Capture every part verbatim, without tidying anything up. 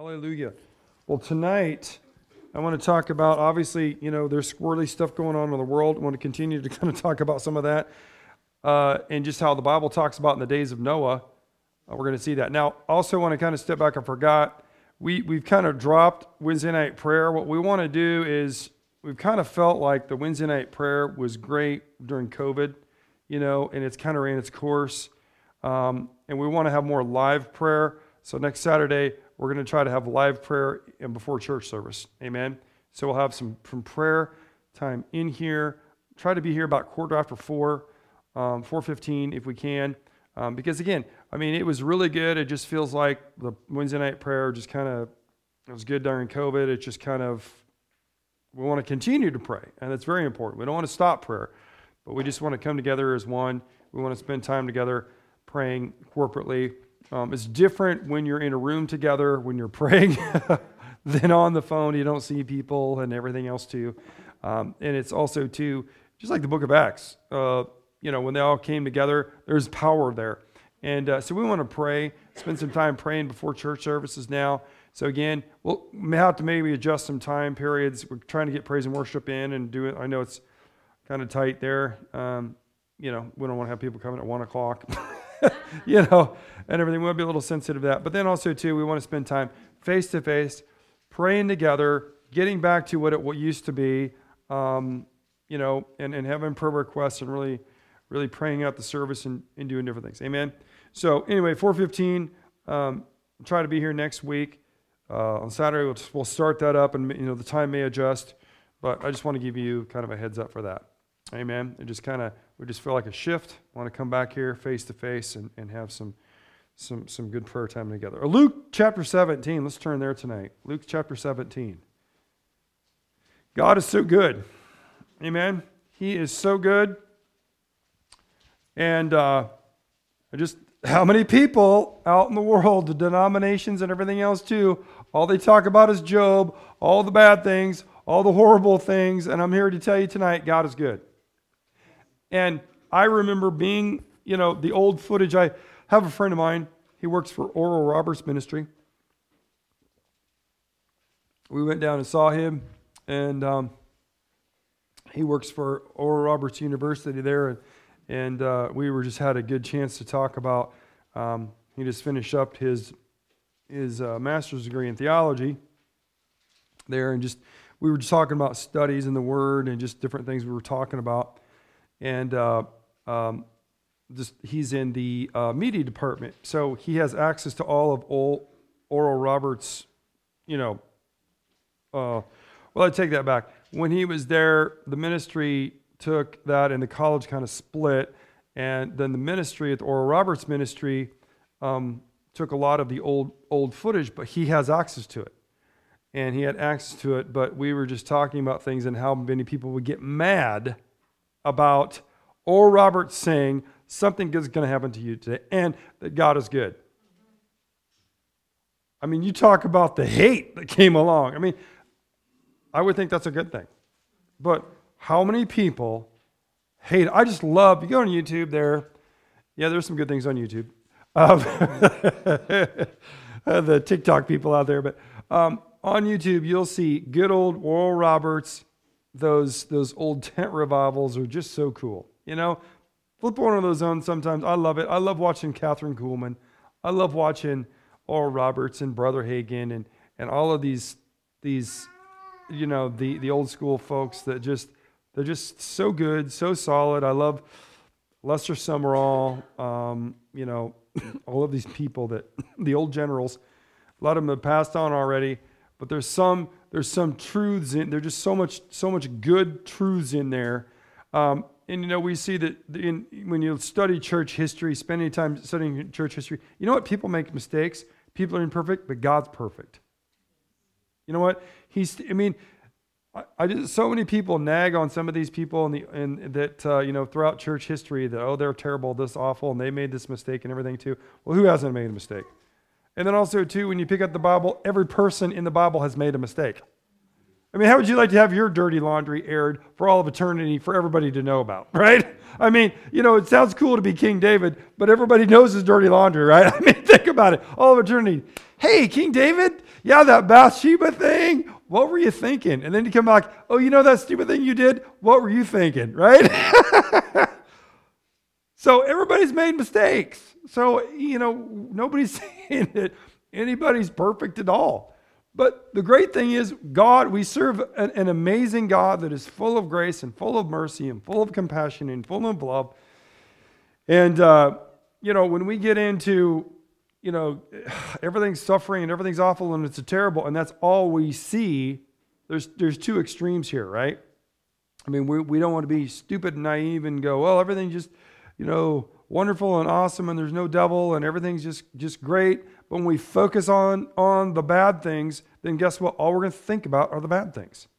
Hallelujah. Well, tonight, I want to talk about, obviously, you know, there's squirrely stuff going on in the world. I want to continue to kind of talk about some of that uh, and just how the Bible talks about in the days of Noah. Uh, we're going to see that. Now, also want to kind of step back. I forgot. We, we've kind of dropped Wednesday night prayer. What we want to do is we've kind of felt like the Wednesday night prayer was great during COVID, you know, and it's kind of ran its course. Um, and we want to have more live prayer. So next Saturday, we're going to try to have live prayer and before church service. Amen. So we'll have some from prayer time in here. Try to be here about quarter after four, um, four fifteen if we can. Um, because again, I mean, it was really good. It just feels like the Wednesday night prayer just kind of, it was good during COVID. It just kind of, we want to continue to pray. And that's very important. We don't want to stop prayer, but we just want to come together as one. We want to spend time together praying corporately. Um, it's different when you're in a room together, when you're praying, than on the phone. You don't see people and everything else too. Um, and it's also too, just like the book of Acts, uh, you know, when they all came together, there's power there. And uh, so we want to pray, spend some time praying before church services now. So again, we'll have to maybe adjust some time periods. We're trying to get praise and worship in and do it. I know it's kind of tight there. Um, you know, we don't want to have people coming at one o'clock. you know, and everything. We'll be a little sensitive to that. But then also, too, we want to spend time face-to-face, praying together, getting back to what it what used to be, um, you know, and, and having prayer requests and really, really praying out the service and, and doing different things. Amen? So anyway, four fifteen, um, try to be here next week. Uh, on Saturday, we'll, we'll start that up, and, you know, the time may adjust. But I just want to give you kind of a heads up for that. Amen. It just kind of, we just feel like a shift. Want to come back here face to face and and have some some some good prayer time together. Luke chapter seventeen. Let's turn there tonight. Luke chapter seventeen. God is so good. Amen. He is so good. And uh, just how many people out in the world, the denominations and everything else too, all they talk about is Job, all the bad things, all the horrible things. And I'm here to tell you tonight, God is good. And I remember being, you know, the old footage. I have a friend of mine. He works for Oral Roberts Ministry. We went down and saw him, and um, he works for Oral Roberts University there, and, and uh, we were just had a good chance to talk about. Um, he just finished up his his uh, master's degree in theology there, and just we were just talking about studies in the Word and just different things we were talking about. And uh, um, just he's in the uh, media department, so he has access to all of Oral, Oral Roberts, you know. Uh, well, I take that back. When he was there, the ministry took that, and the college kind of split. And then the ministry at the Oral Roberts Ministry um, took a lot of the old old footage, but he has access to it. And he had access to it, but we were just talking about things and how many people would get mad about Oral Roberts saying something good is going to happen to you today and that God is good. I mean, you talk about the hate that came along. I mean, I would think that's a good thing. But how many people hate? I just love, you go on YouTube there. Yeah, there's some good things on YouTube. Um, the TikTok people out there. But um, on YouTube, you'll see good old Oral Roberts. Those those old tent revivals are just so cool. You know, flip one of those on sometimes. I love it. I love watching Catherine Kuhlman. I love watching Oral Roberts and Brother Hagin and, and all of these, these, you know, the, the old school folks that just, they're just so good, so solid. I love Lester Summerall, um, you know, all of these people that, the old generals, a lot of them have passed on already, but there's some, there's some truths in, there's just so much, so much good truths in there. Um, and, you know, we see that in, when you study church history, spend any time studying church history, you know what? People make mistakes. People are imperfect, but God's perfect. You know what? He's, I mean, I, I just, so many people nag on some of these people in the, and that, uh, you know, throughout church history that, oh, they're terrible, this awful, and they made this mistake and everything too. Well, who hasn't made a mistake? And then also, too, when you pick up the Bible, every person in the Bible has made a mistake. I mean, how would you like to have your dirty laundry aired for all of eternity for everybody to know about, right? I mean, you know, it sounds cool to be King David, but everybody knows his dirty laundry, right? I mean, think about it. All of eternity. Hey, King David, yeah, that Bathsheba thing, what were you thinking? And then you come back, oh, you know that stupid thing you did? What were you thinking, right? So everybody's made mistakes. So, you know, nobody's saying that anybody's perfect at all. But the great thing is, God, we serve an, an amazing God that is full of grace and full of mercy and full of compassion and full of love. And, uh, you know, when we get into, you know, everything's suffering and everything's awful and it's a terrible, and that's all we see, there's there's two extremes here, right? I mean, we we don't want to be stupid and naive and go, well, everything's just, you know, wonderful and awesome and there's no devil and everything's just, just great. But when we focus on, on the bad things, then guess what? All we're going to think about are the bad things.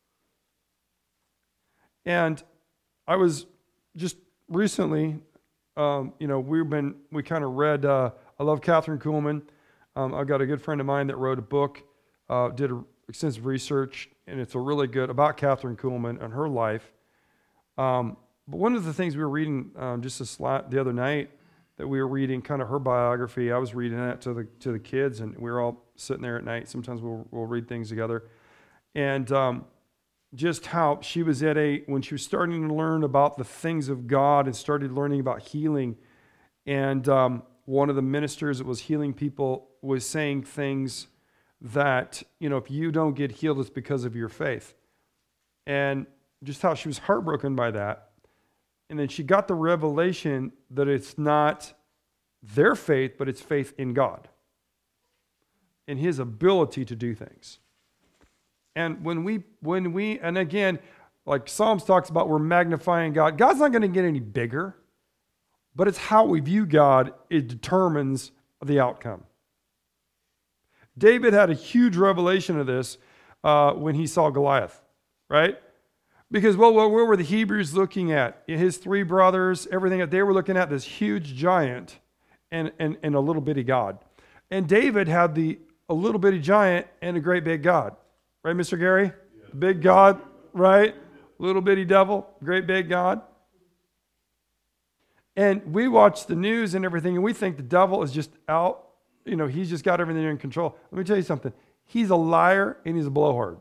And I was just recently, um, you know, we've been, we kind of read, uh, I love Catherine Kuhlman. Um, I've got a good friend of mine that wrote a book, uh, did a, extensive research, and it's a really good, about Catherine Kuhlman and her life. Um, but one of the things we were reading um, just this la- the other night, that we were reading kind of her biography. I was reading that to the to the kids, and we were all sitting there at night. Sometimes we'll we'll read things together, and um, just how she was at a when she was starting to learn about the things of God and started learning about healing, and um, one of the ministers that was healing people was saying things that, you know, if you don't get healed, it's because of your faith, and just how she was heartbroken by that. And then she got the revelation that it's not their faith, but it's faith in God and his ability to do things. And when we, when we, and again, like Psalms talks about, we're magnifying God. God's not going to get any bigger, but it's how we view God. It determines the outcome. David had a huge revelation of this uh, when he saw Goliath, right? Because, well, what were the Hebrews looking at? His three brothers, everything that they were looking at, this huge giant and, and, and a little bitty God. And David had the a little bitty giant and a great big God. Right, Mister Gary? Yeah. Big God, right? Little bitty devil, great big God. And we watch the news and everything, and we think the devil is just out. You know, he's just got everything in control. Let me tell you something. He's a liar and he's a blowhard.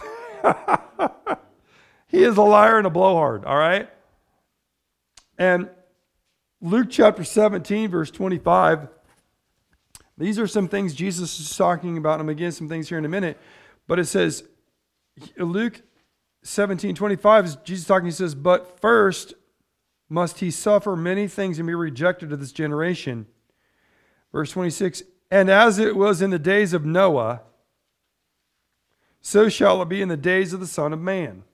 He is a liar and a blowhard, all right? And Luke chapter seventeen, verse twenty-five, these are some things Jesus is talking about. I'm going to get some things here in a minute. But it says, Luke seventeen, twenty-five, is Jesus talking, he says, but first must he suffer many things and be rejected of this generation. Verse twenty-six, and as it was in the days of Noah, so shall it be in the days of the Son of Man.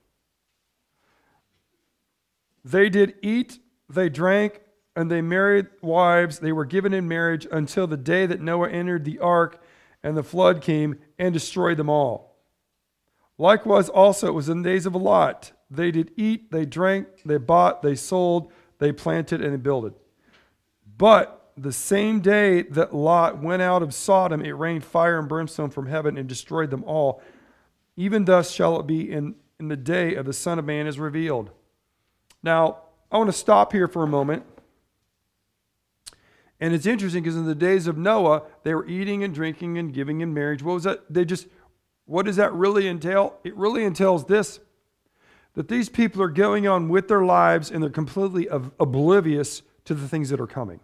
They did eat, they drank, and they married wives. They were given in marriage until the day that Noah entered the ark, and the flood came and destroyed them all. Likewise also it was in the days of Lot. They did eat, they drank, they bought, they sold, they planted, and they builded. But the same day that Lot went out of Sodom, it rained fire and brimstone from heaven and destroyed them all. Even thus shall it be in, in the day of the Son of Man is revealed. Now, I want to stop here for a moment. And it's interesting because in the days of Noah, they were eating and drinking and giving in marriage. What was that? They just, what does that really entail? It really entails this, that these people are going on with their lives and they're completely oblivious to the things that are coming.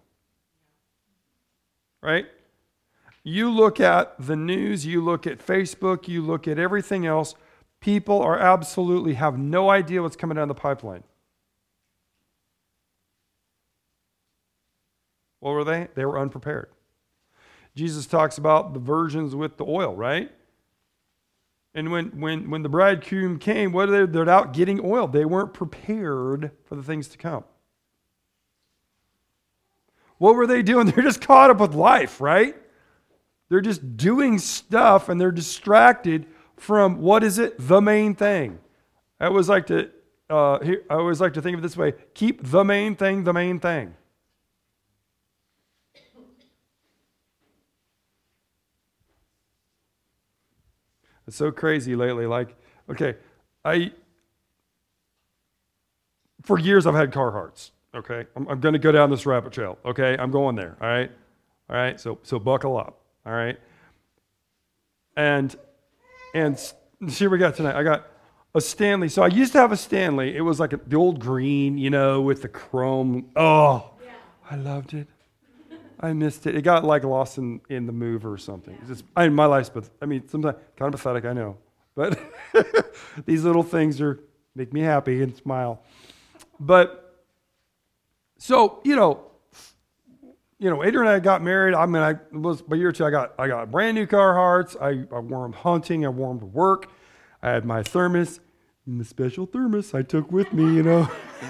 Right? You look at the news, you look at Facebook, you look at everything else, people are absolutely have no idea what's coming down the pipeline. What were they? They were unprepared. Jesus talks about the virgins with the oil, right? And when when when the bridegroom came, what are they? They're out getting oil. They weren't prepared for the things to come. What were they doing? They're just caught up with life, right? They're just doing stuff and they're distracted from, what is it? The main thing. I always like to uh, I always like to think of it this way: keep the main thing the main thing. It's so crazy lately. Like, okay, I, for years I've had Carhartts, okay? I'm, I'm going to go down this rabbit trail, okay? I'm going there, all right? All right, so so buckle up, all right? And and see what we got tonight. I got a Stanley. So I used to have a Stanley. It was like a, the old green, you know, with the chrome. Oh, yeah. I loved it. I missed it. It got like lost in, in the move or something. It's just, I mean, my life's, but I mean, sometimes kind of pathetic, I know. But these little things are make me happy and smile. But so, you know, you know, Adrian and I got married. I mean, I was a year or two. I got I got brand new Carhartts. I, I wore them hunting. I wore them to work. I had my thermos, and the special thermos I took with me. You know,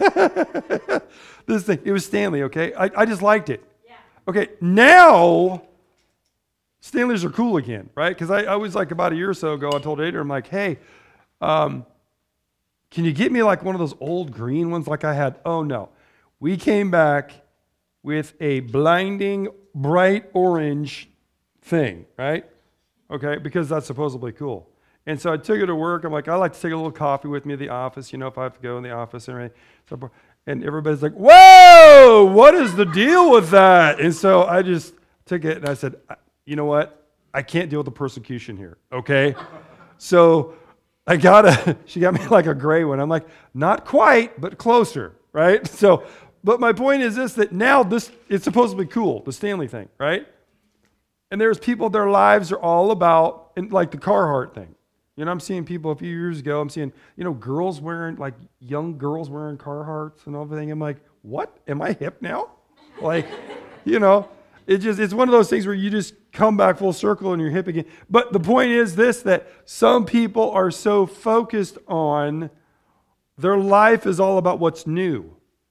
this thing. It was Stanley. Okay, I, I just liked it. Yeah. Okay, now Stanleys are cool again, right? Because I, I was like about a year or so ago. I told Adrian, I'm like, hey, um, can you get me like one of those old green ones like I had? Oh no, we came back with a blinding bright orange thing, right? Okay, because that's supposedly cool. And so I took it to work. I'm like, I like to take a little coffee with me at the office, you know, if I have to go in the office and everything. And everybody's like, whoa, what is the deal with that? And so I just took it and I said, you know what? I can't deal with the persecution here, okay? So I got a, she got me like a gray one. I'm like, not quite, but closer, right? So, but my point is this, that now this, it's supposed to be cool, the Stanley thing, right? And there's people, their lives are all about, and like the Carhartt thing. You know, I'm seeing people a few years ago, I'm seeing, you know, girls wearing, like young girls wearing Carhartts and everything. I'm like, what? Am I hip now? Like, you know, it just, it's one of those things where you just come back full circle and you're hip again. But the point is this, that some people are so focused on, their life is all about what's new.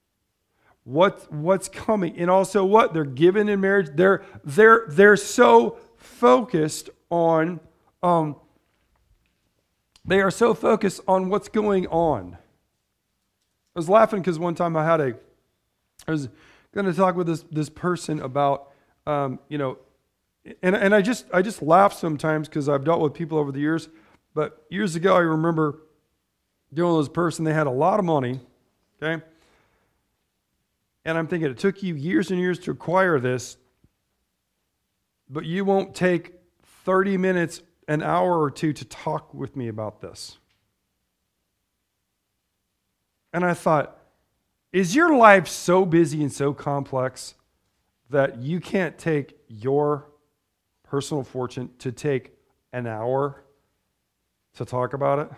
What, what's coming, and also what they're given in marriage. They're they're they're so focused on um, they are so focused on what's going on. I was laughing because one time I had a I was going to talk with this this person about um, you know, and and I just I just laugh sometimes because I've dealt with people over the years. But years ago, I remember dealing with this person. They had a lot of money, okay. And I'm thinking, it took you years and years to acquire this, but you won't take thirty minutes, an hour or two to talk with me about this. And I thought, is your life so busy and so complex that you can't take your personal fortune to take an hour to talk about it?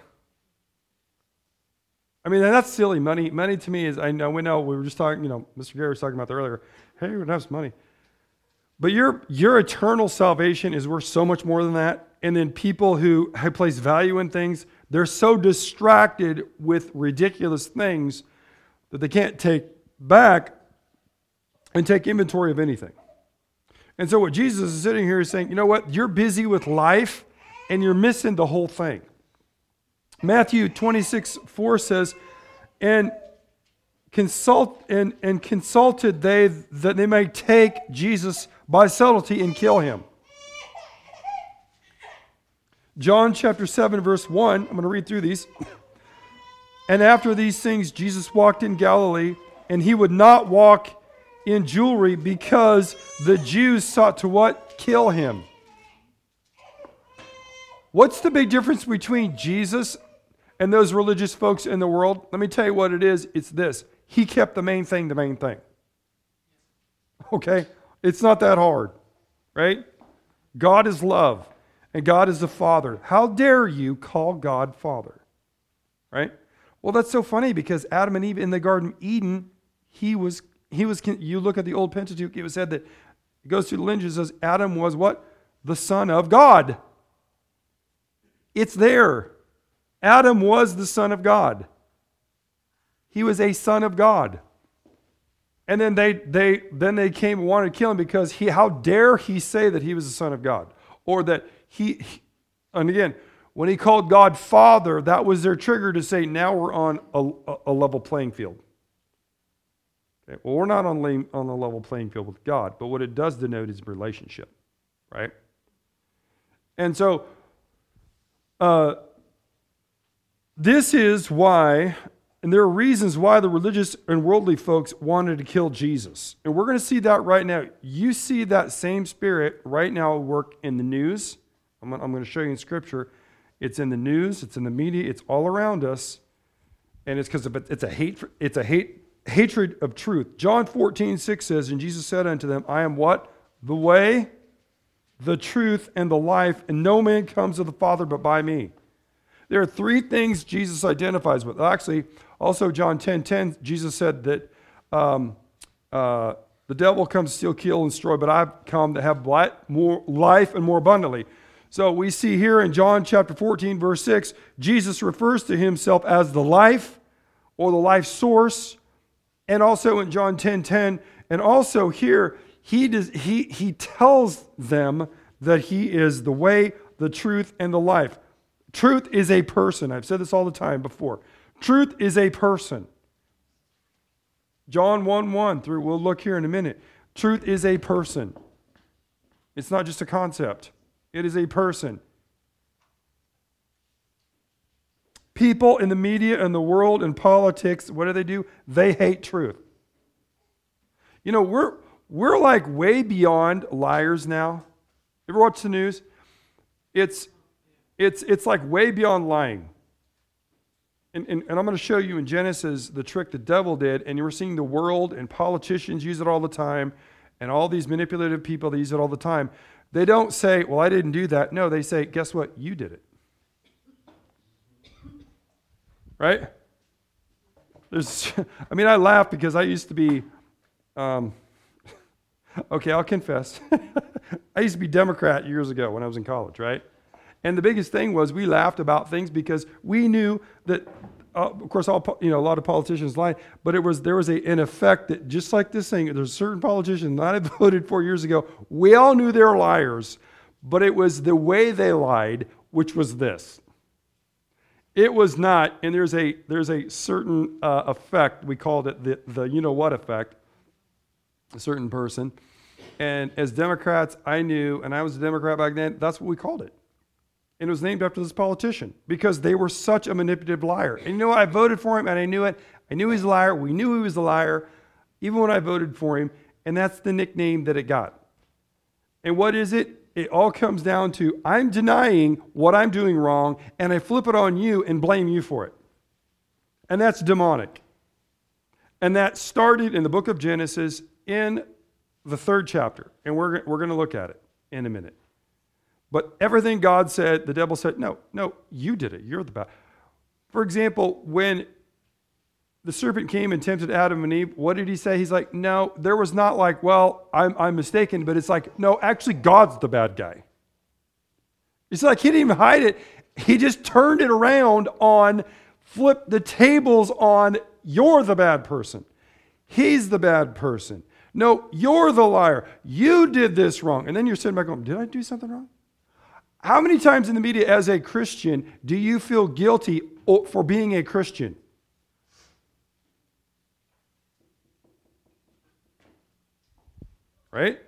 I mean, that's silly. Money, money to me is, I know, we know, we were just talking, you know, Mister Gary was talking about that earlier. Hey, we have some money. But your your eternal salvation is worth so much more than that. And then people who, who place value in things, they're so distracted with ridiculous things that they can't take back and take inventory of anything. And so what Jesus is sitting here is saying, you know what? You're busy with life and you're missing the whole thing. Matthew twenty-six four says, and consult and, and consulted they that they may take Jesus by subtlety and kill him. John chapter seven verse one, I'm going to read through these. And after these things Jesus walked in Galilee, and he would not walk in jewelry because the Jews sought to what? Kill him. What's the big difference between Jesus and those religious folks in the world? Let me tell you what it is. It's this. He kept the main thing the main thing. Okay? It's not that hard, right? God is love, and God is the Father. How dare you call God Father? Right? Well, that's so funny because Adam and Eve in the Garden of Eden, he was, he was. You look at the old Pentateuch, it was said that, it goes through the lineage, it says Adam was what? The son of God. It's there. Adam was the son of God. He was a son of God. And then they they then they came and wanted to kill him because he how dare he say that he was the son of God? Or that he, and again, when he called God Father, that was their trigger to say, now we're on a, a level playing field. Okay, well, we're not on, on a level playing field with God, but what it does denote is relationship, right? And so, uh, this is why, and there are reasons why the religious and worldly folks wanted to kill Jesus. And we're going to see that right now. You see that same spirit right now at work in the news, I'm, I'm going to show you in Scripture. It's in the news. It's in the media. It's all around us. And it's because it's a hate. It's a hate hatred of truth. John fourteen six says, and Jesus said unto them, I am what? The way, the truth, and the life, and no man comes to the Father but by me. There are three things Jesus identifies with. Actually, also John ten ten, Jesus said that um, uh, the devil comes to steal, kill, and destroy, but I've come to have more life and more abundantly. So we see here in John chapter fourteen, verse six, Jesus refers to himself as the life or the life source. And also in John ten ten, and also here, he, does, he, he tells them that he is the way, the truth, and the life. Truth is a person. I've said this all the time before. Truth is a person. John one one through, we'll look here in a minute. Truth is a person. It's not just a concept. It is a person. People in the media and the world and politics, what do they do? They hate truth. You know, we're we're like way beyond liars now. You ever watch the news? It's it's it's like way beyond lying. And, and, and I'm going to show you in Genesis the trick the devil did, and you're seeing the world and politicians use it all the time, and all these manipulative people, they use it all the time. They don't say, well, I didn't do that. No, they say, guess what? You did it. Right? There's, I mean, I laugh because I used to be, um, okay, I'll confess. I used to be Democrat years ago when I was in college, right? And the biggest thing was we laughed about things because we knew that, uh, of course, all you know, a lot of politicians lie, but it was there was a, an effect that just like this thing, there's certain politicians that I voted for years ago. We all knew they were liars, but it was the way they lied, which was this. It was not, and there's a there's a certain uh, effect. We called it the the you know what effect. A certain person, and as Democrats, I knew, and I was a Democrat back then. That's what we called it. And it was named after this politician because they were such a manipulative liar. And you know what? I voted for him and I knew it. I knew he was a liar. We knew he was a liar even when I voted for him. And that's the nickname that it got. And what is it? It all comes down to I'm denying what I'm doing wrong and I flip it on you and blame you for it. And that's demonic. And that started in the book of Genesis in the third chapter. And we're, we're going to look at it in a minute. But everything God said, the devil said, no, no, you did it. You're the bad. For example, when the serpent came and tempted Adam and Eve, what did he say? He's like, no, there was not like, well, I'm, I'm mistaken, but it's like, no, actually God's the bad guy. It's like he didn't even hide it. He just turned it around on, flipped the tables on, you're the bad person. He's the bad person. No, you're the liar. You did this wrong. And then you're sitting back going, did I do something wrong? How many times in the media as a Christian do you feel guilty for being a Christian? Right?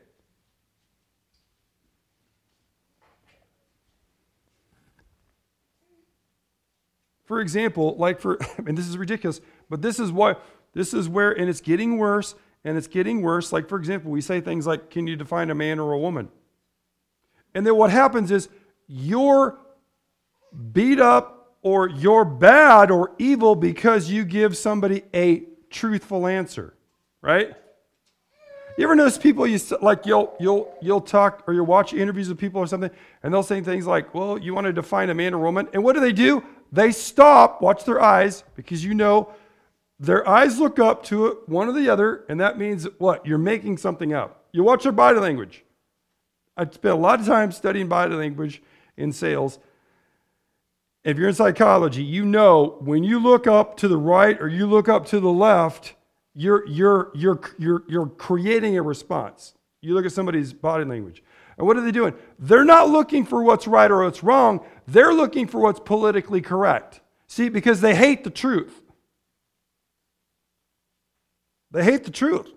For example, like for, and this is ridiculous, but this is what, this is where, and it's getting worse, and it's getting worse. Like, for example, we say things like, can you define a man or a woman? And then what happens is you're beat up or you're bad or evil because you give somebody a truthful answer, right? You ever notice people, you like you'll you'll you'll talk or you'll watch interviews with people or something, and they'll say things like, well, you want to define a man or woman, and what do they do? They stop, watch their eyes, because you know their eyes look up to one or the other, and that means what? You're making something up. You watch their body language. I spent a lot of time studying body language in sales. If you're in psychology, you know when you look up to the right or you look up to the left, you're you're you're you're you're creating a response. You look at somebody's body language. And what are they doing? They're not looking for what's right or what's wrong. They're looking for what's politically correct. See, because they hate the truth. They hate the truth.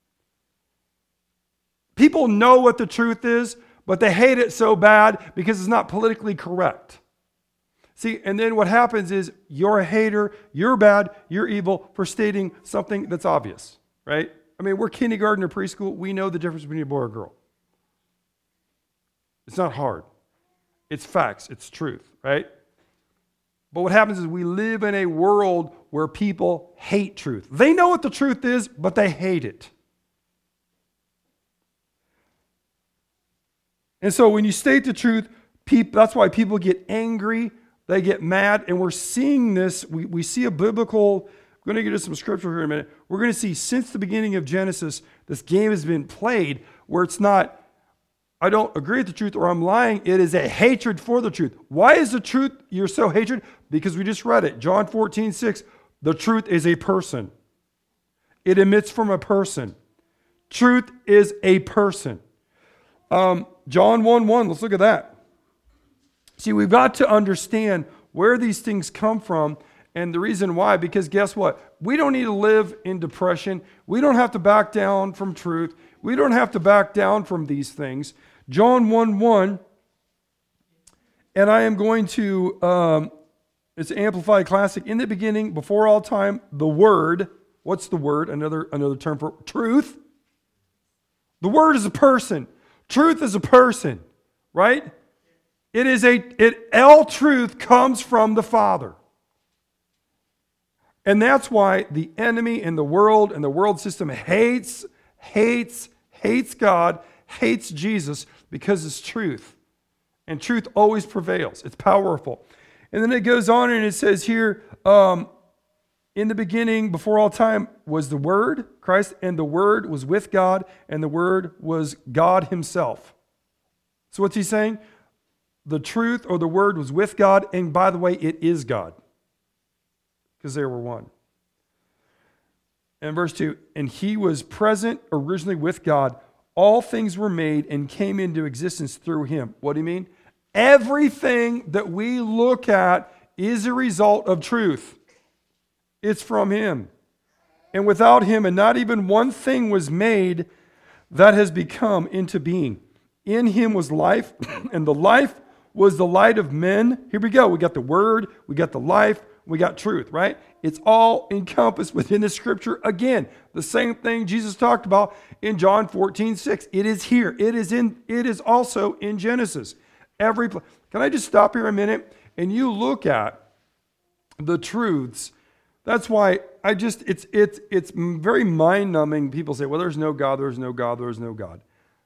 People know what the truth is, but they hate it so bad because it's not politically correct. See, and then what happens is you're a hater, you're bad, you're evil for stating something that's obvious, right? I mean, we're kindergarten or preschool. We know the difference between a boy or a girl. It's not hard. It's facts. It's truth, right? But what happens is we live in a world where people hate truth. They know what the truth is, but they hate it. And so when you state the truth, people, that's why people get angry, they get mad, and we're seeing this. We, we see a biblical, I'm going to get into some scripture here in a minute. We're going to see since the beginning of Genesis, this game has been played where it's not, I don't agree with the truth or I'm lying. It is a hatred for the truth. Why is the truth you're so hatred? Because we just read it. John fourteen six. The truth is a person. It emits from a person. Truth is a person. Um, John one one. Let's look at that. See, we've got to understand where these things come from and the reason why. Because guess what? We don't need to live in depression. We don't have to back down from truth. We don't have to back down from these things. John one one, and I am going to, um, it's Amplified Classic. In the beginning, before all time, the Word. What's the Word? Another, another term for truth. The Word is a person. Truth is a person, right? It is a, it, all truth comes from the Father. And that's why the enemy in the world and the world system hates, hates, hates God, hates Jesus, because it's truth. And truth always prevails. It's powerful. And then it goes on and it says here, um, in the beginning, before all time, was the Word, Christ, and the Word was with God, and the Word was God Himself. So what's he saying? The truth or the Word was with God, and by the way, it is God. Because they were one. And verse two, and He was present originally with God. All things were made and came into existence through Him. What do you mean? Everything that we look at is a result of truth. It's from Him. And without Him, and not even one thing was made that has become into being. In Him was life, and the life was the light of men. Here we go. We got the Word, we got the life, we got truth, right? It's all encompassed within the Scripture. Again, the same thing Jesus talked about in John fourteen six. It is here. It is in. It is also in Genesis. Every. Can I just stop here a minute and you look at the truths? That's why I just. It's it's it's very mind numbing. People say, "Well, there's no God. There's no God. There's no God."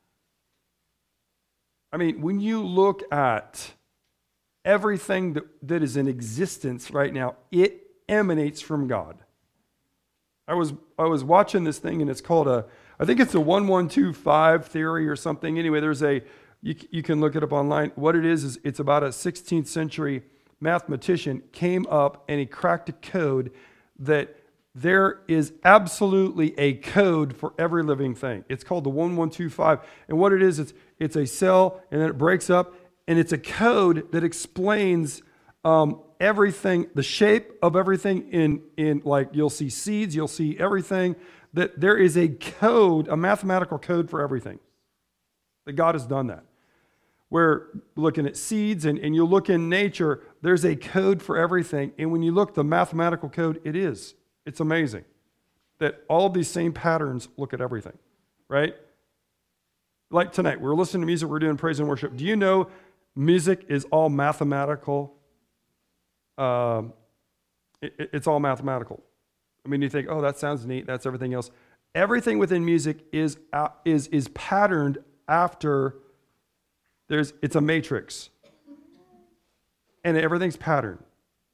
I mean, when you look at everything that, that is in existence right now, it emanates from God. I was I was watching this thing, and it's called a, I think it's a one one two five theory or something. Anyway, there's a, you, you can look it up online. What it is, is it's about a sixteenth century mathematician came up and he cracked a code that there is absolutely a code for every living thing. It's called the one one two five. And what it is, it's it's a cell, and then it breaks up, and it's a code that explains um, everything, the shape of everything in, in like you'll see seeds, you'll see everything, that there is a code, a mathematical code for everything. That God has done that. We're looking at seeds, and, and you look in nature, there's a code for everything. And when you look the mathematical code, it is. It's amazing that all of these same patterns look at everything, right? Like tonight, we're listening to music, we're doing praise and worship. Do you know music is all mathematical? Um, it, it's all mathematical. I mean, you think, oh, that sounds neat. That's everything else. Everything within music is uh, is is patterned after. There's it's a matrix, and everything's patterned.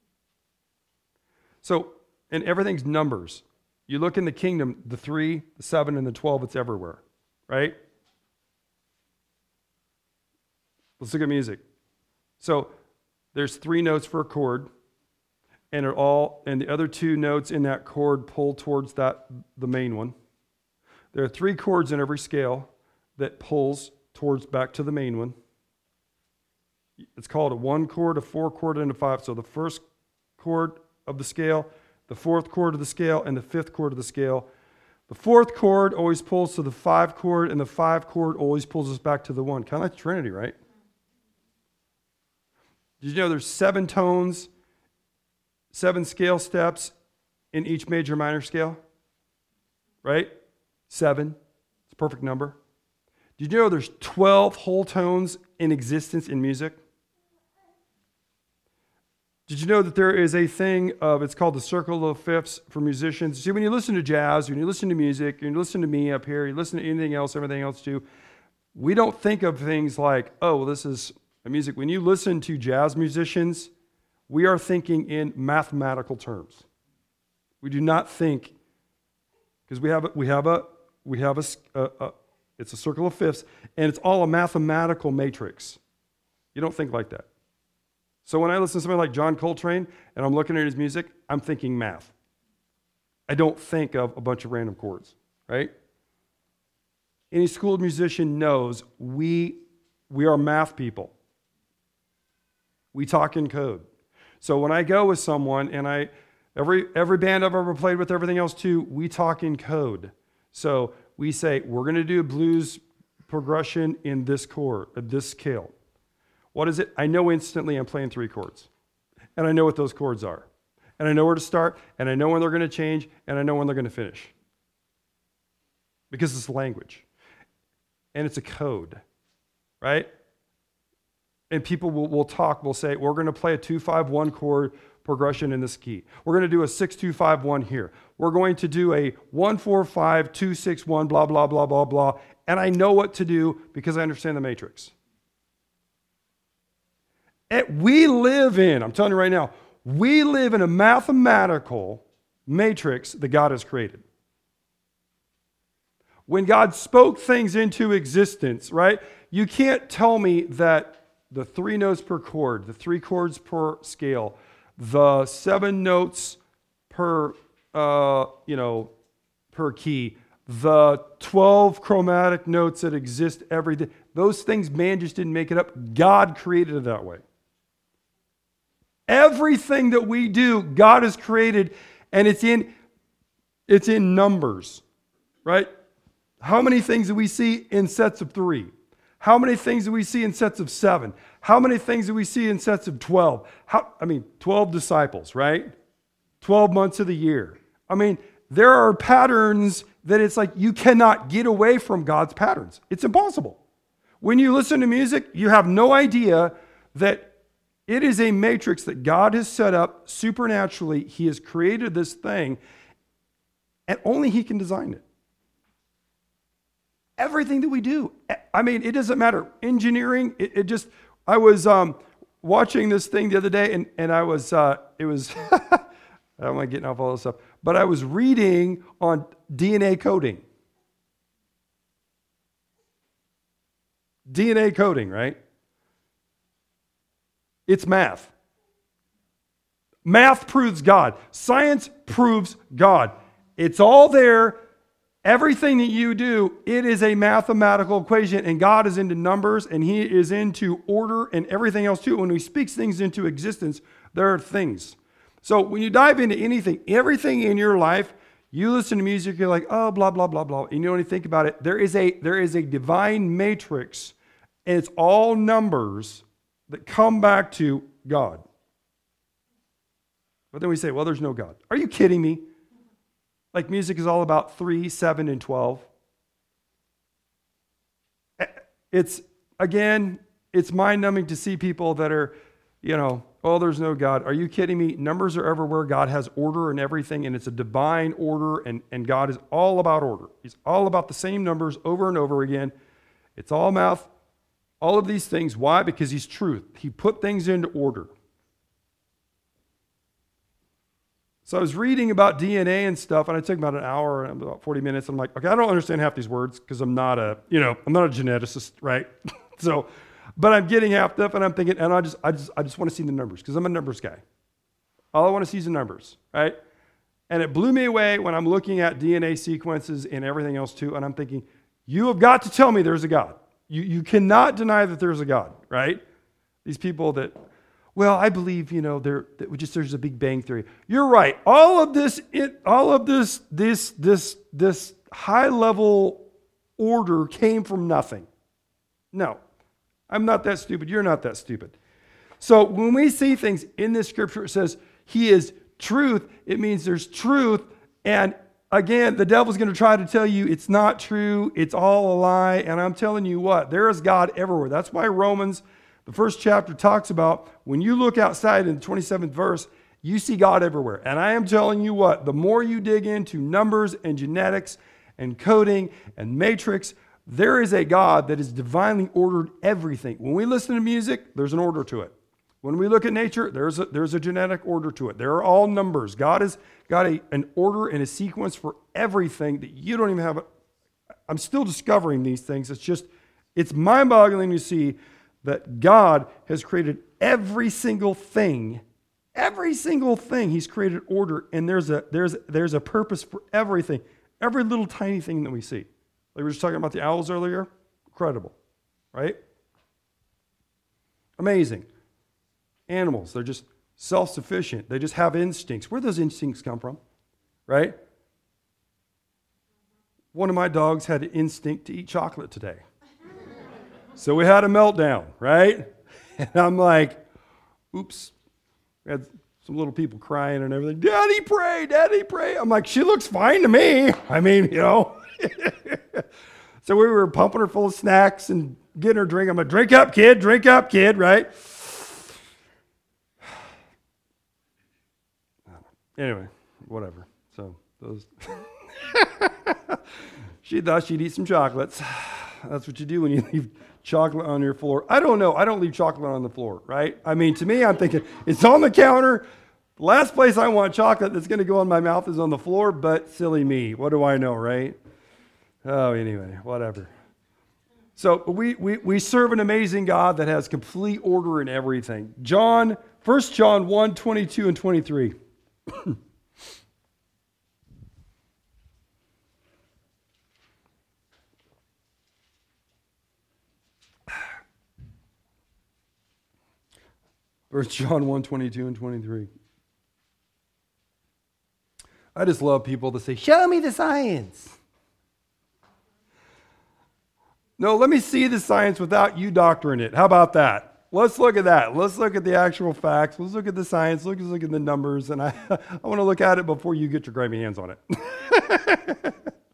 So, and everything's numbers. You look in the kingdom, the three, the seven, and the twelve. It's everywhere, right? Let's look at music. So there's three notes for a chord, and it all and the other two notes in that chord pull towards that the main one. There are three chords in every scale that pulls towards back to the main one. It's called a one chord, a four chord, and a five. So the first chord of the scale, the fourth chord of the scale, and the fifth chord of the scale. The fourth chord always pulls to the five chord, and the five chord always pulls us back to the one. Kind of like the Trinity, right? Did you know there's seven tones, seven scale steps in each major minor scale? Right? Seven. It's a perfect number. Did you know there's twelve whole tones in existence in music? Did you know that there is a thing of, it's called the circle of fifths for musicians? See, when you listen to jazz, when you listen to music, when you listen to me up here, you listen to anything else, everything else too, we don't think of things like, oh, well, this is a music. When you listen to jazz musicians, we are thinking in mathematical terms. We do not think, because we have a, we have a, we have a, a, a, it's a circle of fifths, and it's all a mathematical matrix. You don't think like that. So when I listen to somebody like John Coltrane and I'm looking at his music, I'm thinking math. I don't think of a bunch of random chords, right? Any schooled musician knows we, we are math people. We talk in code. So when I go with someone, and I, every, every band I've ever played with, everything else too, we talk in code. So we say, we're going to do a blues progression in this chord, this scale. What is it? I know instantly I'm playing three chords. And I know what those chords are. And I know where to start, and I know when they're going to change, and I know when they're going to finish. Because it's language. And it's a code, right? And people will, will talk, will say, we're going to play a two five one chord progression in this key. We're going to do a six two five one here. We're going to do a one four five two six one, blah, blah, blah, blah, blah. And I know what to do because I understand the matrix. And we live in, I'm telling you right now, we live in a mathematical matrix that God has created. When God spoke things into existence, right? You can't tell me that the three notes per chord, the three chords per scale, the seven notes per, uh, you know, per key, the twelve chromatic notes that exist every day, those things, man just didn't make it up. God created it that way. Everything that we do, God has created, and it's in, it's in numbers, right? How many things do we see in sets of three? How many things do we see in sets of seven? How many things do we see in sets of twelve? How, I mean, twelve disciples, right? twelve months of the year. I mean, there are patterns that it's like you cannot get away from God's patterns. It's impossible. When you listen to music, you have no idea that it is a matrix that God has set up supernaturally. He has created this thing, and only He can design it. Everything that we do, I mean, it doesn't matter. Engineering, it, it just, I was um, watching this thing the other day, and, and I was, uh, it was, I don't want to get off all this stuff, but I was reading on D N A coding. D N A coding, right? It's math. Math proves God. Science proves God. It's all there. Everything that you do, it is a mathematical equation, and God is into numbers, and He is into order and everything else too. When He speaks things into existence, there are things. So when you dive into anything, everything in your life, you listen to music, you're like, oh, blah, blah, blah, blah, and you only think about it. There is a, there is a divine matrix, and it's all numbers that come back to God. But then we say, well, there's no God. Are you kidding me? Like music is all about three, seven, and twelve. It's, again, it's mind-numbing to see people that are, you know, oh, there's no God. Are you kidding me? Numbers are everywhere. God has order and everything, and it's a divine order, and, and God is all about order. He's all about the same numbers over and over again. It's all math. All of these things. Why? Because He's truth. He put things into order. So I was reading about D N A and stuff, and it took about an hour and about forty minutes. I'm like, okay, I don't understand half these words because I'm not a, you know, I'm not a geneticist, right? so, but I'm getting half up, and I'm thinking, and I just, I just, I just want to see the numbers because I'm a numbers guy. All I want to see is the numbers, right? And it blew me away when I'm looking at D N A sequences and everything else too, and I'm thinking, you have got to tell me there's a God. You, you cannot deny that there's a God, right? These people that, well, I believe, you know, there that we just there's a Big Bang theory. You're right. All of this, it, all of this, this, this, this high level order came from nothing. No, I'm not that stupid. You're not that stupid. So when we see things in this scripture, it says He is truth. It means there's truth, and again, the devil's going to try to tell you it's not true, it's all a lie, and I'm telling you what, there is God everywhere. That's why Romans, The first chapter talks about when you look outside in the twenty-seventh verse, you see God everywhere. And I am telling you what, the more you dig into numbers and genetics and coding and matrix, there is a God that has divinely ordered everything. When we listen to music, there's an order to it. When we look at nature, there's a, there's a genetic order to it. They're all numbers. God has got a, an order and a sequence for everything that you don't even have. A, I'm still discovering these things. It's just, it's mind-boggling to see that God has created every single thing. Every single thing He's created order, and there's a there's there's a purpose for everything. Every little tiny thing that we see. Like we were just talking about the owls earlier. Incredible, right? Amazing. Animals, they're just self-sufficient. They just have instincts. Where do those instincts come from? Right? One of my dogs had an instinct to eat chocolate today. So we had a meltdown, right? And I'm like, oops. We had some little people crying and everything. Daddy, pray, Daddy, pray. I'm like, she looks fine to me. I mean, you know. So we were pumping her full of snacks and getting her drink. I'm like, drink up, kid, drink up, kid, right? Anyway, whatever. So those. She thought she'd eat some chocolates. That's what you do when you leave chocolate on your floor. I don't know. I don't leave chocolate on the floor, right? I mean, to me, I'm thinking, it's on the counter. The last place I want chocolate that's going to go in my mouth is on the floor, but silly me. What do I know, right? Oh, anyway, whatever. So we, we, we serve an amazing God that has complete order in everything. John, First John one, twenty-two and twenty-three. First John one, twenty-two and twenty-three. I just love people to say, show me the science. No, let me see the science without you doctoring it. How about that? Let's look at that. Let's look at the actual facts. Let's look at the science. Let's look at the numbers. And I, I want to look at it before you get your grimy hands on it.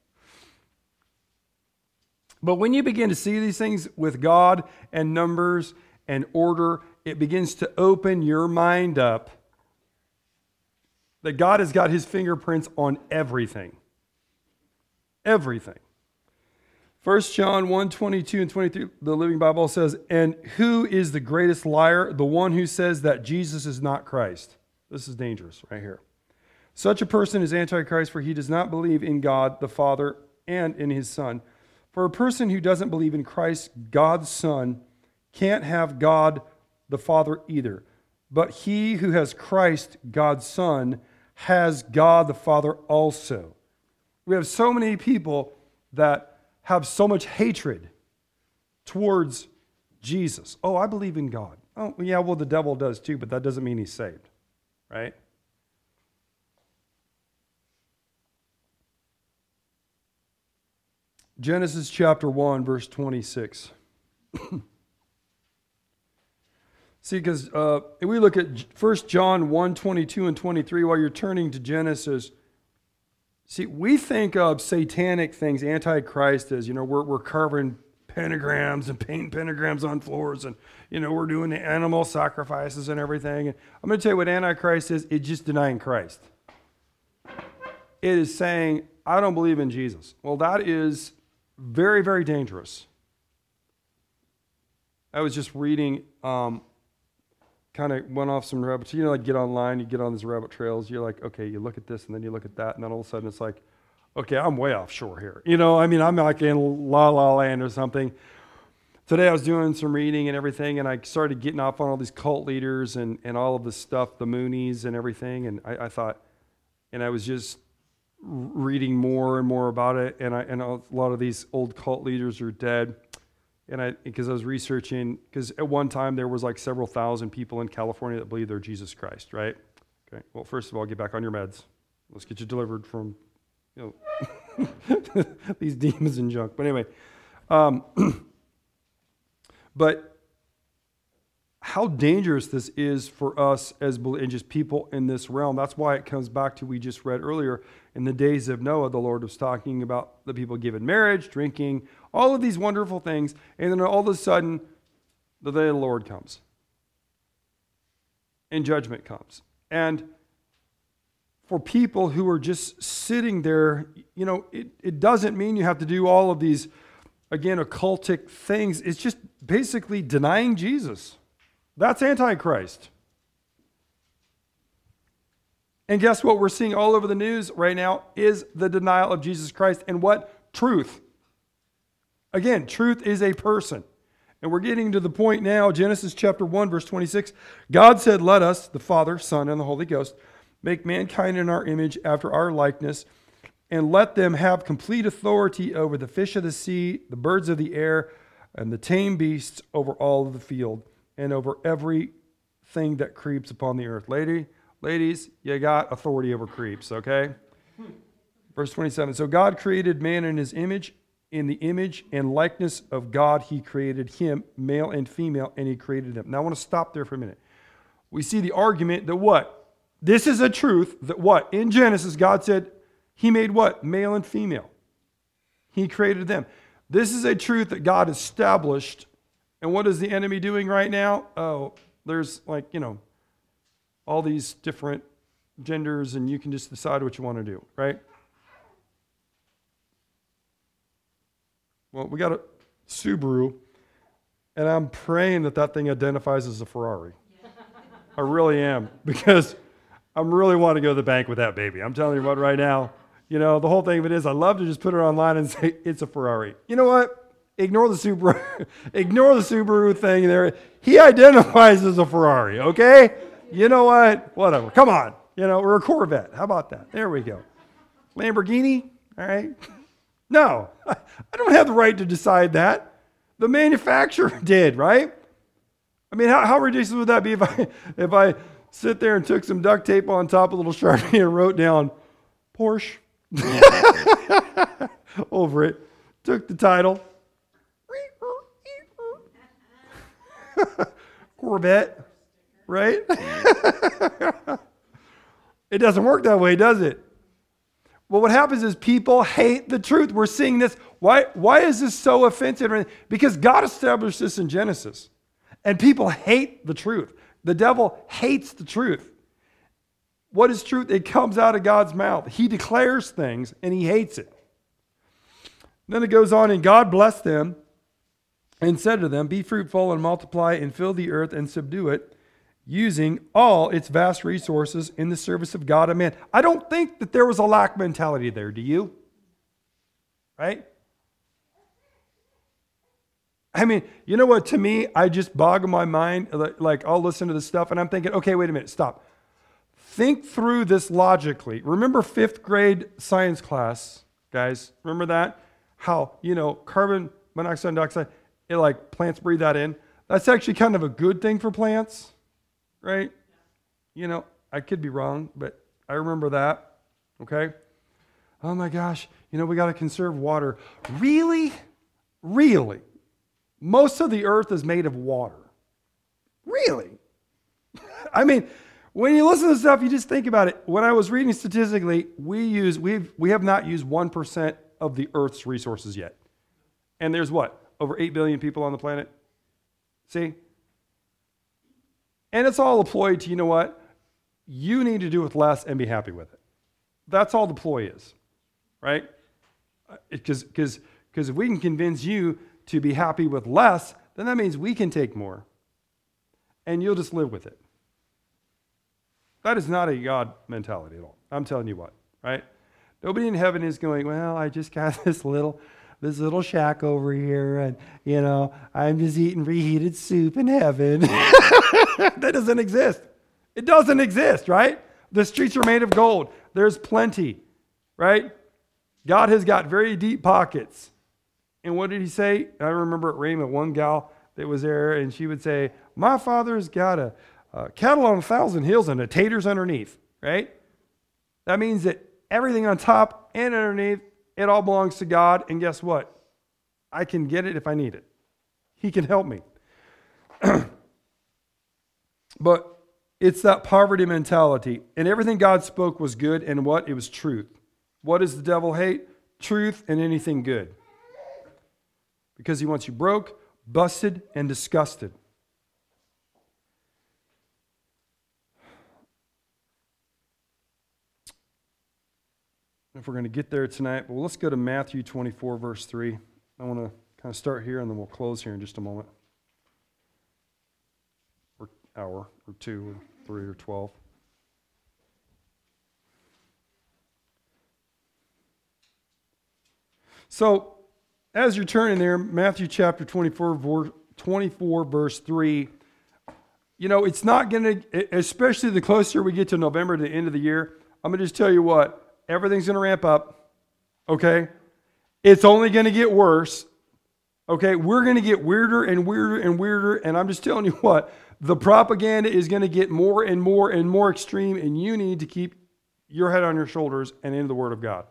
But when you begin to see these things with God and numbers and order, it begins to open your mind up that God has got His fingerprints on everything. Everything. First John one, twenty-two and twenty-three, the Living Bible says, and who is the greatest liar? The one who says that Jesus is not Christ. This is dangerous right here. Such a person is Antichrist, for he does not believe in God the Father and in His Son. For a person who doesn't believe in Christ, God's Son, can't have God the Father either. But he who has Christ, God's Son, has God the Father also. We have so many people that have so much hatred towards Jesus. Oh, I believe in God. Oh, yeah, well, the devil does too, but that doesn't mean he's saved, right? Genesis chapter one, verse twenty-six. See, because uh, if we look at First John one, twenty-two and twenty-three, while you're turning to Genesis, see, we think of satanic things, Antichrist, as, you know, we're, we're carving pentagrams and painting pentagrams on floors, and, you know, we're doing the animal sacrifices and everything. And I'm going to tell you what Antichrist is. It's just denying Christ. It is saying, I don't believe in Jesus. Well, that is very, very dangerous. I was just reading, um, kind of went off some rabbits. You know, like get online, you get on these rabbit trails. You're like, okay, you look at this and then you look at that, and then all of a sudden it's like, okay, I'm way offshore here. You know, I mean, I'm like in La La Land or something. Today I was doing some reading and everything, and I started getting off on all these cult leaders and, and all of this stuff, the Moonies and everything. And I, I thought, and I was just reading more and more about it. And I and a lot of these old cult leaders are dead. And I, because I was researching, because at one time there was like several thousand people in California that believed they're Jesus Christ, right? Okay. Well, first of all, get back on your meds. Let's get you delivered from, you know, these demons and junk. But anyway, um, but how dangerous this is for us as and just people in this realm. That's why it comes back to, we just read earlier, in the days of Noah, the Lord was talking about the people given marriage, drinking, all of these wonderful things. And then all of a sudden, the day of the Lord comes. And judgment comes. And for people who are just sitting there, you know, it, it doesn't mean you have to do all of these, again, occultic things. It's just basically denying Jesus. That's Antichrist. And guess what we're seeing all over the news right now is the denial of Jesus Christ. And what? Truth. Again, truth is a person. And we're getting to the point now, Genesis chapter one, verse twenty-six. God said, let us, the Father, Son, and the Holy Ghost, make mankind in our image after our likeness, and let them have complete authority over the fish of the sea, the birds of the air, and the tame beasts over all of the field, and over everything that creeps upon the earth. Lady, ladies, you got authority over creeps, okay? Verse twenty-seven, so God created man in his image. In the image and likeness of God, he created him, male and female, and he created them. Now I want to stop there for a minute. We see the argument that what? This is a truth that what? In Genesis, God said he made what? Male and female. He created them. This is a truth that God established. And what is the enemy doing right now? Oh, there's like, you know, all these different genders, and you can just decide what you want to do, right? Well, we got a Subaru, and I'm praying that that thing identifies as a Ferrari. I really am, because I'm really want to go to the bank with that baby. I'm telling you what, right now, you know, the whole thing of it is I love to just put it online and say it's a Ferrari. You know what? Ignore the Subaru. Ignore the Subaru thing there. He identifies as a Ferrari, okay? You know what? Whatever. Come on. You know, we're a Corvette. How about that? There we go. Lamborghini, all right? No, I don't have the right to decide that. The manufacturer did, right? I mean, how, how ridiculous would that be if I if I sit there and took some duct tape on top of a little Sharpie and wrote down Porsche over it, took the title, Corvette, right? It doesn't work that way, does it? Well, what happens is people hate the truth. We're seeing this. Why, why is this so offensive? Because God established this in Genesis. And people hate the truth. The devil hates the truth. What is truth? It comes out of God's mouth. He declares things and he hates it. Then it goes on, and God blessed them and said to them, be fruitful and multiply and fill the earth and subdue it, using all its vast resources in the service of God and man. I don't think that there was a lack mentality there, do you? Right? I mean, you know what, to me, I just boggle my mind, like I'll listen to this stuff and I'm thinking, okay, wait a minute, stop. Think through this logically. Remember fifth grade science class, guys? Remember that? How, you know, carbon monoxide and dioxide, it like plants breathe that in. That's actually kind of a good thing for plants. Right? You know, I could be wrong, but I remember that. Okay? Oh my gosh, you know, we got to conserve water. Really? Really? Most of the earth is made of water. Really? I mean, when you listen to stuff, you just think about it. When I was reading statistically, we use, we've, we have not used one percent of the earth's resources yet. And there's what? Over eight billion people on the planet? See? And it's all a ploy to, you know what? You need to do with less and be happy with it. That's all the ploy is, right? Because because because if we can convince you to be happy with less, then that means we can take more. And you'll just live with it. That is not a God mentality at all. I'm telling you what, right? Nobody in heaven is going, well, I just got this little... this little shack over here, and, you know, I'm just eating reheated soup in heaven. That doesn't exist. It doesn't exist, right? The streets are made of gold. There's plenty, right? God has got very deep pockets. And what did he say? I remember at Raymond, one gal that was there, and she would say, my father's got a, a cattle on a thousand hills and a taters underneath, right? That means that everything on top and underneath, it all belongs to God, and guess what? I can get it if I need it. He can help me. But it's that poverty mentality, and everything God spoke was good, and what? It was truth. What does the devil hate? Truth and anything good. Because he wants you broke, busted, and disgusted. if we're going to get there tonight. But let's go to Matthew twenty-four, verse three. I want to kind of start here, and then we'll close here in just a moment. Or hour, or two, or three, or twelve. So, as you're turning there, Matthew chapter twenty-four, twenty-four, verse three, you know, it's not going to, especially the closer we get to November, to the end of the year, I'm going to just tell you what, everything's going to ramp up, okay? It's only going to get worse, okay? We're going to get weirder and weirder and weirder, and I'm just telling you what, the propaganda is going to get more and more and more extreme, and you need to keep your head on your shoulders and into the Word of God.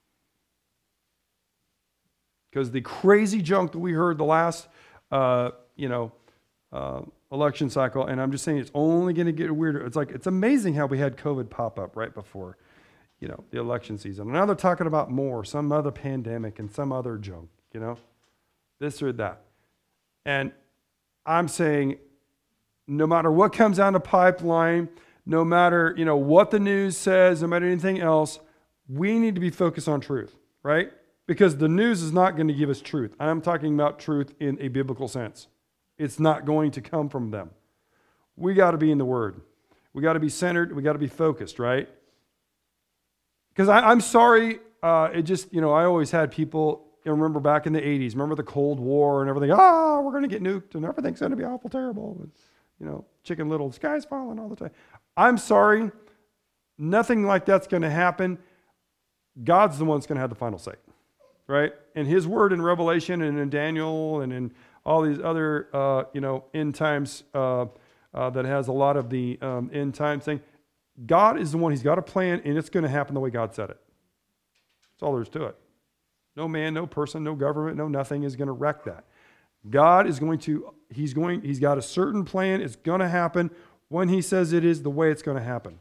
Because the crazy junk that we heard the last, uh, you know, uh, election cycle, and I'm just saying it's only going to get weirder. It's like, it's amazing how we had COVID pop up right before, you know, the election season. And now they're talking about more, some other pandemic and some other junk, you know, this or that. And I'm saying, no matter what comes down the pipeline, no matter, you know, what the news says, no matter anything else, we need to be focused on truth, right? Because the news is not going to give us truth. I'm talking about truth in a biblical sense. It's not going to come from them. We got to be in the Word. We got to be centered. We got to be focused, right? Because I'm sorry, uh, it just, you know, I always had people, you know, remember back in the eighties, remember the Cold War and everything, ah, oh, we're going to get nuked and everything's going to be awful terrible. And, you know, Chicken Little, the sky's falling all the time. I'm sorry, nothing like that's going to happen. God's the one that's going to have the final say. Right? And his word in Revelation and in Daniel and in all these other, uh, you know, end times uh, uh, that has a lot of the um, end times thing. God is the one, he's got a plan, and it's going to happen the way God said it. That's all there is to it. No man, no person, no government, no nothing is going to wreck that. God is going to, he's going, he's got a certain plan. It's going to happen when he says it is the way it's going to happen.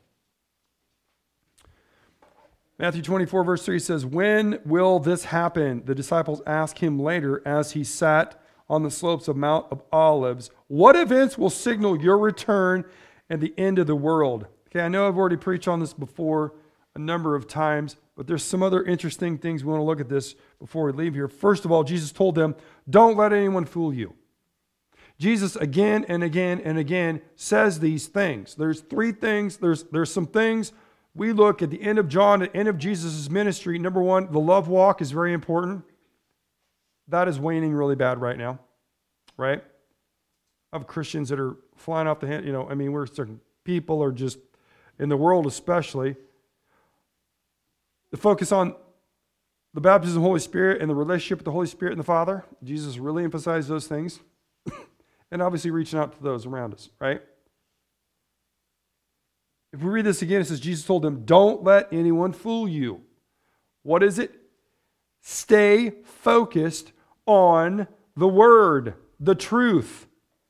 Matthew twenty-four, verse three says, "When will this happen?" The disciples asked him later as he sat on the slopes of Mount of Olives. "What events will signal your return and the end of the world?" Okay, I know I've already preached on this before a number of times, but there's some other interesting things we want to look at this before we leave here. First of all, Jesus told them, don't let anyone fool you. Jesus again and again and again says these things. There's three things. There's, there's some things we look at the end of John, at the end of Jesus' ministry. Number one, the love walk is very important. That is waning really bad right now, right? I have Christians that are flying off the hand. You know, I mean, we're certain people are just, in the world especially, the focus on the baptism of the Holy Spirit and the relationship with the Holy Spirit and the Father. Jesus really emphasized those things. And obviously reaching out to those around us, right? If we read this again, it says Jesus told them, don't let anyone fool you. What is it? Stay focused on the Word, the truth.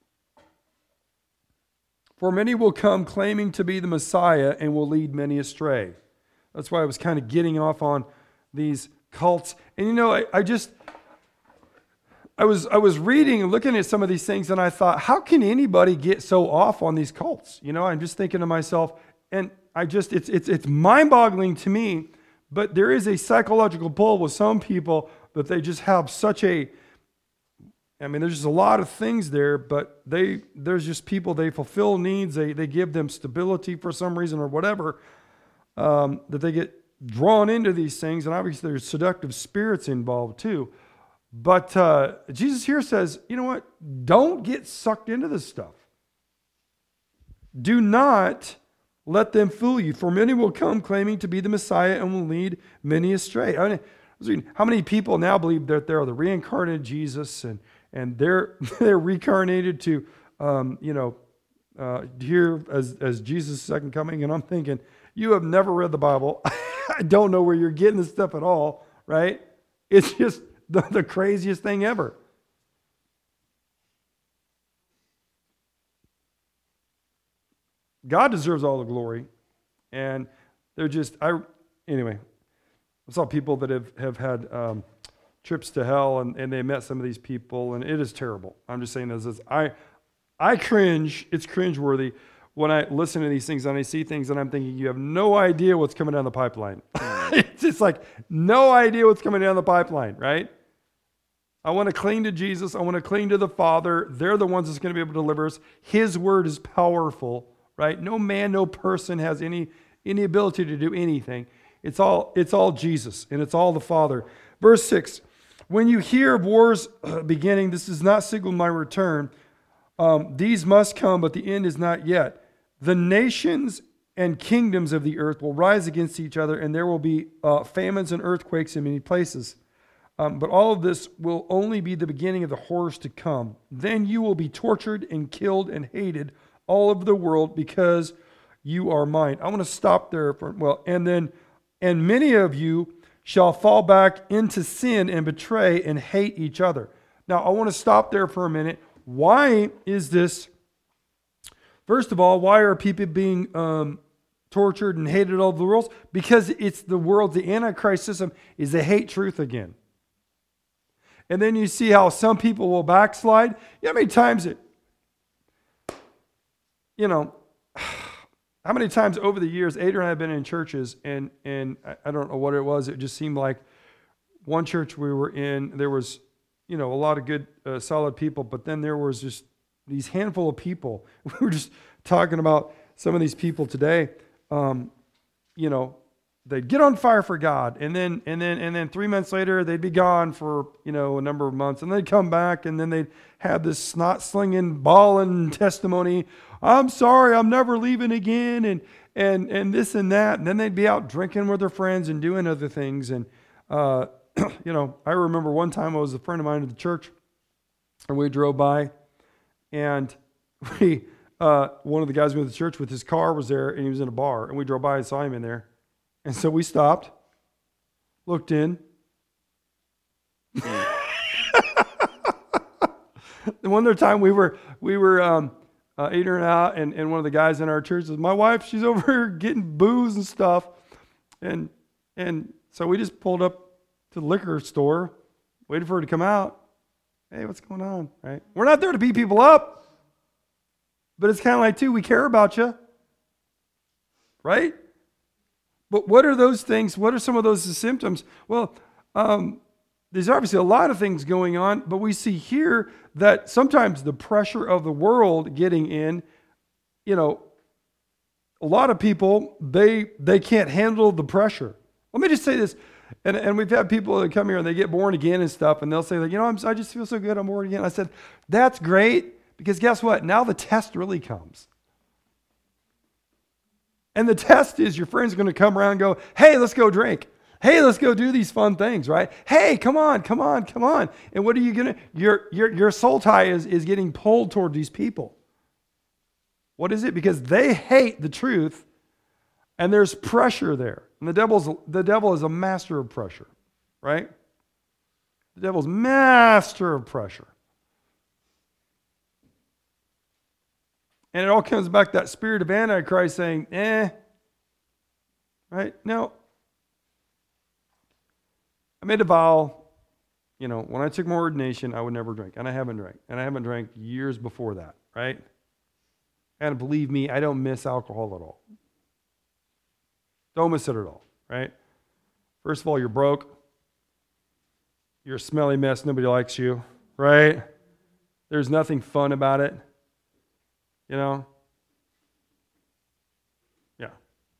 For many will come claiming to be the Messiah and will lead many astray. That's why I was kind of getting off on these cults. And you know, I, I just, I was I was reading and looking at some of these things, and I thought, how can anybody get so off on these cults? You know, I'm just thinking to myself, and I just, it's it's it's mind-boggling to me, but there is a psychological pull with some people that they just have such a, I mean, there's just a lot of things there, but they there's just people, they fulfill needs, they they give them stability for some reason or whatever, um, that they get drawn into these things, and obviously there's seductive spirits involved too. But uh, Jesus here says, you know what? Don't get sucked into this stuff. Do not let them fool you, for many will come claiming to be the Messiah and will lead many astray. I mean, how many people now believe that they're the reincarnated Jesus and and they're they're reincarnated to, um, you know, uh, here as as Jesus' second coming? And I'm thinking, you have never read the Bible. I don't know where you're getting this stuff at all, right? It's just the, the craziest thing ever. God deserves all the glory. And they're just, I anyway, I saw people that have, have had um, trips to hell, and, and they met some of these people, and it is terrible. I'm just saying this is, I, I cringe, it's cringeworthy when I listen to these things and I see things and I'm thinking, you have no idea what's coming down the pipeline. It's just like no idea what's coming down the pipeline, right? I want to cling to Jesus. I want to cling to the Father. They're the ones that's going to be able to deliver us. His word is powerful, right? No man, no person has any, any ability to do anything. It's all, it's all Jesus, and it's all the Father. Verse six, when you hear of wars beginning, this does not signal my return. Um, these must come, but the end is not yet. The nations and kingdoms of the earth will rise against each other, and there will be uh, famines and earthquakes in many places. Um, but all of this will only be the beginning of the horrors to come. Then you will be tortured and killed and hated all over the world because you are mine. I want to stop there for, well, and then, and many of you shall fall back into sin and betray and hate each other. Now, I want to stop there for a minute. Why is this? First of all, why are people being um, tortured and hated all over the world? Because it's the world, the Antichrist system is they hate truth again. And then you see how some people will backslide. You know how many times it, you know, how many times over the years, Adrian and I have been in churches, and and I don't know what it was. It just seemed like one church we were in, there was, you know, a lot of good, uh, solid people, but then there was just these handful of people. We were just talking about some of these people today. Um, you know, they'd get on fire for God, and then and then and then three months later they'd be gone for, you know, a number of months, and they'd come back, and then they'd have this snot slinging, bawling testimony. I'm sorry, I'm never leaving again, and and and this and that, and then they'd be out drinking with their friends and doing other things. And uh, you know, I remember one time I was a friend of mine at the church, and we drove by, and we uh, one of the guys we went to the church with, his car was there, and he was in a bar, and we drove by and saw him in there. And so we stopped, looked in. The one other time we were, we were um, uh, Adrian out, and, and one of the guys in our church says, my wife, she's over here getting booze and stuff. And and so we just pulled up to the liquor store, waited for her to come out. Hey, what's going on, right? We're not there to beat people up. But it's kind of like, too, we care about you. Right? But what are those things? What are some of those symptoms? Well, um, there's obviously a lot of things going on, but we see here that sometimes the pressure of the world getting in, you know, a lot of people, they they can't handle the pressure. Let me just say this, and, and we've had people that come here and they get born again and stuff, and they'll say, like, you know, I'm, I just feel so good, I'm born again. I said, that's great, because guess what? Now the test really comes. And the test is your friend's going to come around and go, hey, let's go drink. Hey, let's go do these fun things, right? Hey, come on, come on, come on. And what are you going to, your, your, your soul tie is, is getting pulled toward these people. What is it? Because they hate the truth, and there's pressure there. And the devil's, the devil is a master of pressure, right? The devil's master of pressure. And it all comes back to that spirit of Antichrist saying, eh, right? No. I made a vow, you know, when I took my ordination, I would never drink. And I haven't drank. And I haven't drank years before that, right? And believe me, I don't miss alcohol at all. Don't miss it at all, right? First of all, you're broke. You're a smelly mess. Nobody likes you, right? There's nothing fun about it. You know? Yeah.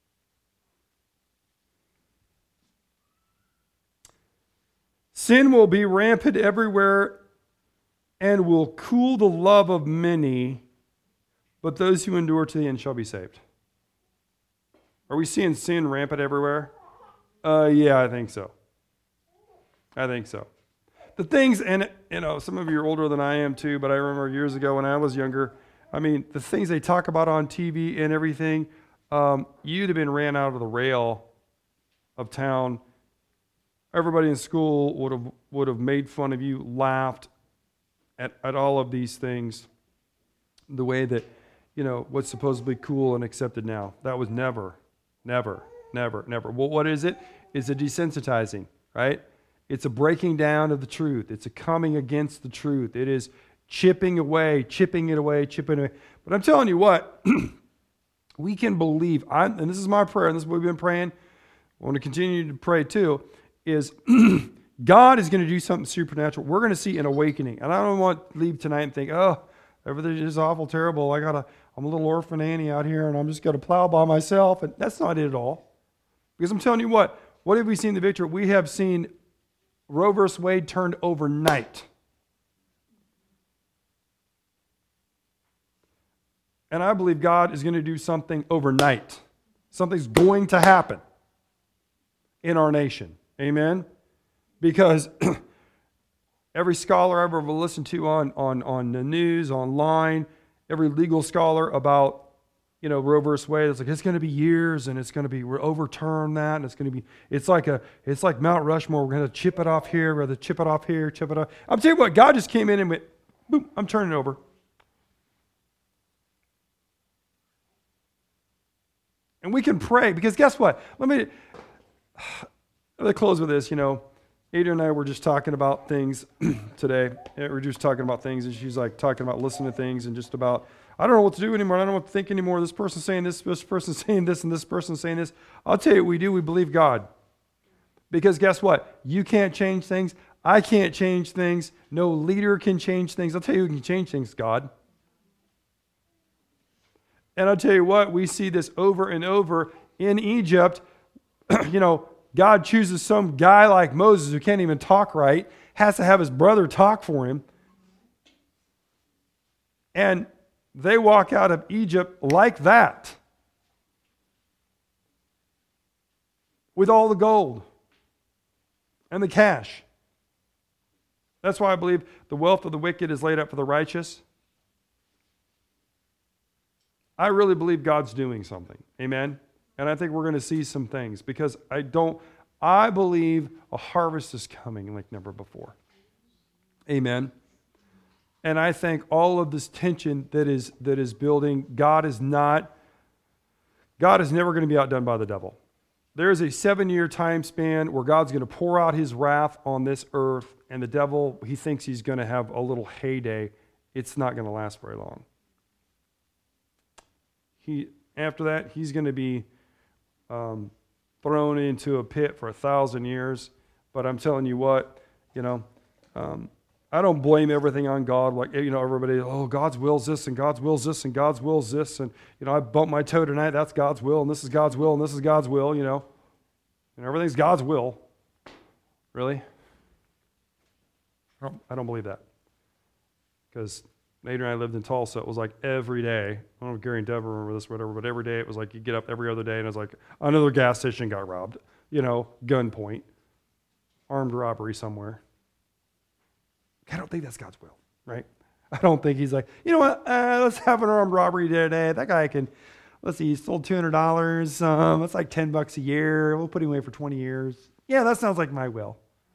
Sin will be rampant everywhere and will cool the love of many, but those who endure to the end shall be saved. Are we seeing sin rampant everywhere? Uh, yeah, I think so. I think so. The things, and you know, some of you are older than I am too, but I remember years ago when I was younger, I mean, the things they talk about on T V and everything, um, you'd have been ran out of the rail of town. Everybody in school would have would have made fun of you, laughed at, at all of these things, the way that, you know, what's supposedly cool and accepted now. That was never, never, never, never. Well, what is it? It's a desensitizing, right? It's a breaking down of the truth. It's a coming against the truth. It is chipping away, chipping it away, chipping it away. But I'm telling you what, we can believe, I'm, and this is my prayer, and this is what we've been praying, I want to continue to pray too, is God is going to do something supernatural. We're going to see an awakening. And I don't want to leave tonight and think, oh, everything is awful, terrible. I gotta, I'm a little orphan Annie out here and I'm just going to plow by myself. And that's not it at all. Because I'm telling you what, what have we seen the victory? We have seen Roe versus Wade turned overnight. And I believe God is going to do something overnight. Something's going to happen in our nation. Amen? Because every scholar I've ever listened to on, on, on the news, online, every legal scholar about, you know, Roe versus Wade, it's like, it's going to be years and it's going to be, we're overturn that and it's going to be, it's like a, it's like Mount Rushmore. We're going to chip it off here, we're going to chip it off here, chip it off. I'm telling you what, God just came in and went, boom, I'm turning it over. And we can pray, because guess what? Let me, let me close with this. You know, Adrian and I were just talking about things today. We were just talking about things, and she's like talking about listening to things and just about, I don't know what to do anymore. I don't know what to think anymore. This person's saying this, this person's saying this, and this person's saying this. I'll tell you what we do. We believe God. Because guess what? You can't change things. I can't change things. No leader can change things. I'll tell you who can change things, God. And I'll tell you what, we see this over and over in Egypt. You know, God chooses some guy like Moses who can't even talk right, has to have his brother talk for him. And they walk out of Egypt like that, with all the gold and the cash. That's why I believe the wealth of the wicked is laid up for the righteous. I really believe God's doing something. Amen? And I think we're going to see some things, because I don't, I believe a harvest is coming like never before. Amen? And I think all of this tension that is that is building, God is not, God is never going to be outdone by the devil. There is a seven-year time span where God's going to pour out his wrath on this earth, and the devil, he thinks he's going to have a little heyday. It's not going to last very long. He, after that, he's going to be um, thrown into a pit for a thousand years. But I'm telling you what, you know, um, I don't blame everything on God. Like, you know, everybody, oh, God's will's this, and God's will's this, and God's will's this. And, you know, I bumped my toe tonight. That's God's will, and this is God's will, and this is God's will, you know. And everything's God's will. Really? I don't, I don't believe that. Because Adrian and I lived in Tulsa. It was like every day. I don't know if Gary and Deb remember this or whatever, but every day it was like you get up every other day and it was like another gas station got robbed. You know, gunpoint, armed robbery somewhere. I don't think that's God's will, right? I don't think he's like, you know what, uh, let's have an armed robbery today. That guy can, let's see, he stole two hundred dollars. Um, that's like ten bucks a year. We'll put him away for twenty years. Yeah, that sounds like my will.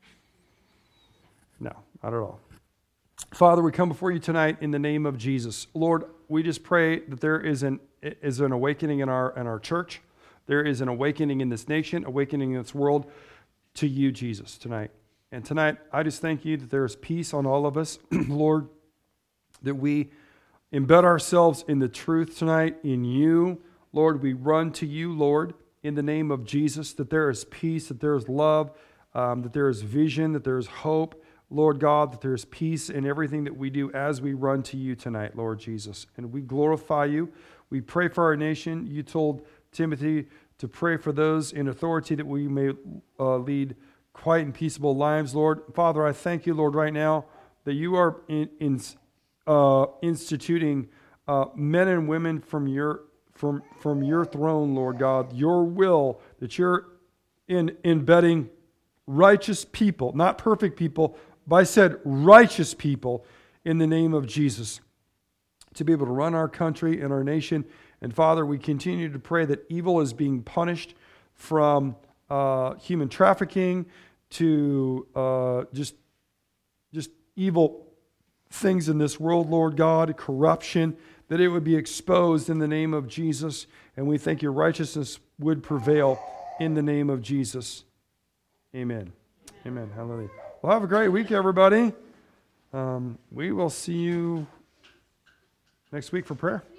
No, not at all. Father, we come before you tonight in the name of Jesus. Lord, we just pray that there is an is an awakening in our in our church. There is an awakening in this nation, awakening in this world to you, Jesus, tonight. And tonight, I just thank you that there is peace on all of us, Lord, that we embed ourselves in the truth tonight, in you. Lord, we run to you, Lord, in the name of Jesus, that there is peace, that there is love, um, that there is vision, that there is hope. Lord God, that there is peace in everything that we do as we run to you tonight, Lord Jesus. And we glorify you. We pray for our nation. You told Timothy to pray for those in authority that we may uh, lead quiet and peaceable lives, Lord. Father, I thank you, Lord, right now that you are in, in, uh, instituting uh, men and women from your from from your throne, Lord God, your will, that you're in embedding righteous people, not perfect people, but I said righteous people in the name of Jesus to be able to run our country and our nation. And Father, we continue to pray that evil is being punished, from uh, human trafficking to uh, just, just evil things in this world, Lord God, corruption, that it would be exposed in the name of Jesus. And we think your righteousness would prevail in the name of Jesus. Amen. Amen. Hallelujah. Well, have a great week, everybody. Um, we will see you next week for prayer.